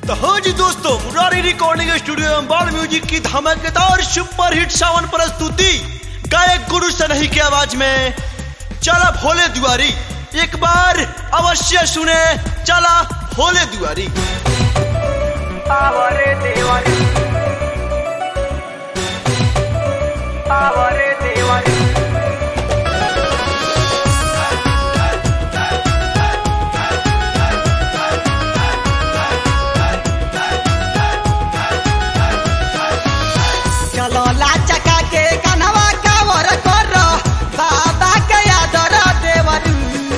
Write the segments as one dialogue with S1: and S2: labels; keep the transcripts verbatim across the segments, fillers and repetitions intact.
S1: तो हो जी दोस्तों, मुरारी रिकॉर्डिंग स्टूडियो में बाल म्यूजिक की धमाकेदार सुपर हिट सावन प्रस्तुति गायक गुरु सनही की आवाज में चला भोले दुआरी। एक बार अवश्य सुने, चला भोले दुआरी।
S2: आवरे देवारी, आवरे देवारी,
S3: चलो लाचका के कनवा कावर कर बाबा के आदर देवरू।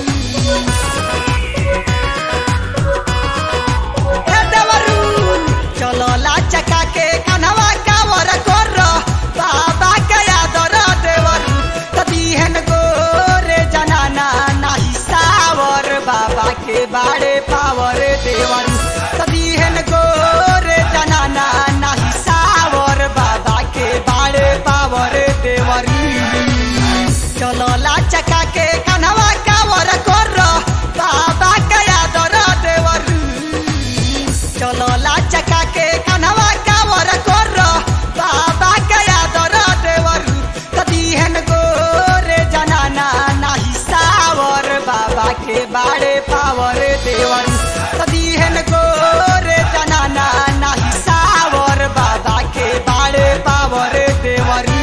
S3: ए देवरू चलो लाचका के कनवा कावर कर बाबा के आदर देवरू। तबीहन गोरे जनाना नाही सावर बाबा के बाड़े पावर देवरू। तबीहन गोरे जनाना नाही सावर बाबा के बाड़े पावर देवरी। चलो लाचका के कनवा कावर कर बाबा के आदर देवरी। चलो लाचका के कनवा कावर कर बाबा के आदर देवरी। तबीहन गोरे जनाना नाही सावर बाबा के बाड़े पावर देवरी। तबीहन गोरे जनाना नाही सावर बाबा के बाड़े पावर देवरी।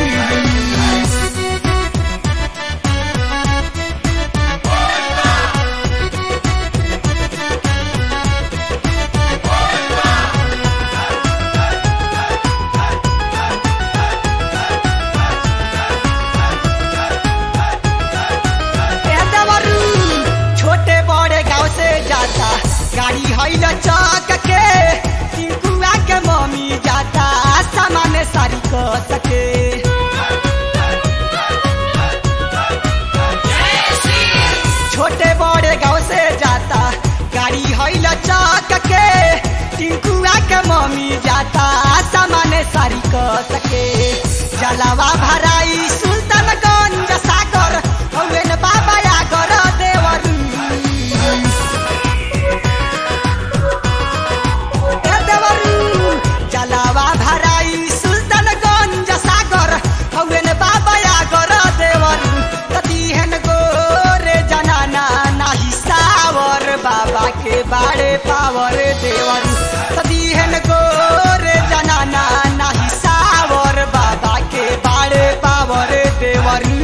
S3: छोटे बड़े गांव से जाता गाड़ी हैल चौक के, टिंकुआ के मम्मी जाता सामान सारी को सके। छोटे बड़े गांव से जाता गाड़ी हैल चौक के, टिंकुआ के मम्मी जाता सामान सारी को सके। जलावा भराई सुल्तानगंज सागर हौवे न बाबा आगर देवरू। ए देवरू जलावा भराई सुल्तानगंज सागर हौवे न बाबा आगर देवरू। तबीहन गोरे जनाना नाही सावर बाबा के बाड़े पावर देवरू। तबीहन गोरे जनाना नाही सावर बाबा के बाड़े पावर देवरू।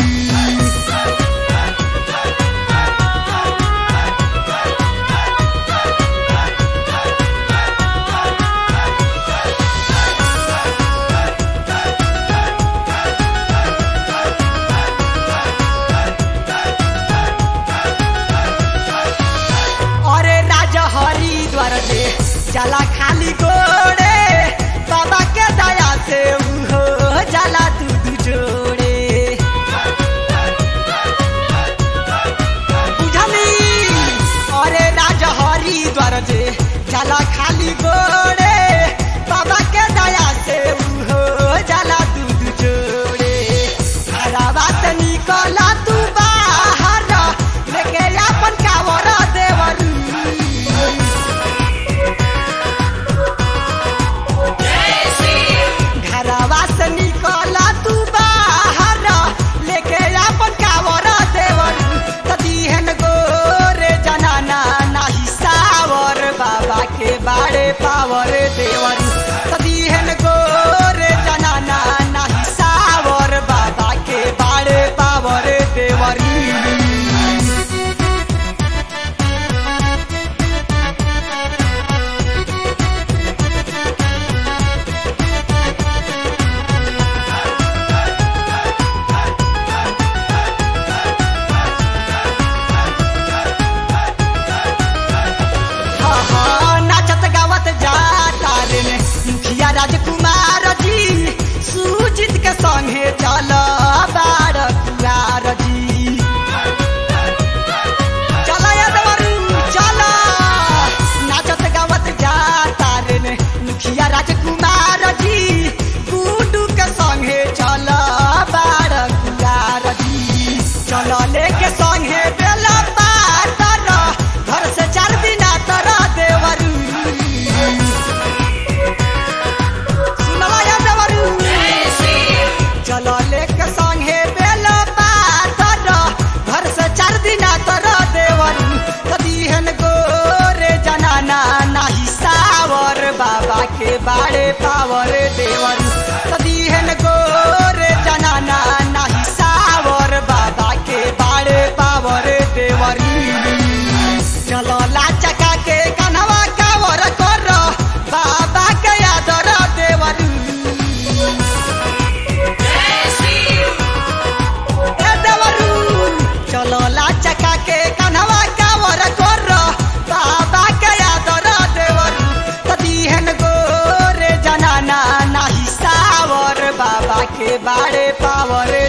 S3: अरे राजा हरिद्वार से चला खाली गोड़े बाबा के दया से उहो जला दूध जोड़े। बुझली अरे राजा हरिद्वार से चला खाली गोड़े बाबा के दया से उहो जला दूध जोड़े। घरवा से निकला तू बाहर लेके अपन कावर देवरू। घरवा से निकला तू बाहर लेके अपन कावर देवरू। तबीहन गोरे जनाना नाही सावर बाबा के बाड़े पावर देवरू। तबीहन गोरे जनाना नाही सावर बाबा के बाड़े पावर देवरू। हाँ हाँ नाचत गावत जाता रे ने मुखिया राजकुमार जी सुजीत के संगे चल बार कुआर जी। चला यादवरू चला नाचत गावत जाता रे ने मुखिया राजकुमार जी गुड्डू के संगे चल बार कुआर जी। चल लेके संगे बेला पातर घर से चार दिन तर देवरू। के बाड़े पावर देवर तदीहन गोरे जनाना नाही सावर बाबा के बाड़े पावर देवर चलो ला चका के कनवा कावर कर बाबा के आदर देवर चलो ला चका के कनवा कावर कर बाबा के आदर देवर तदीहन गोरे जनाना नाही सावर बाबा के बाड़े पावर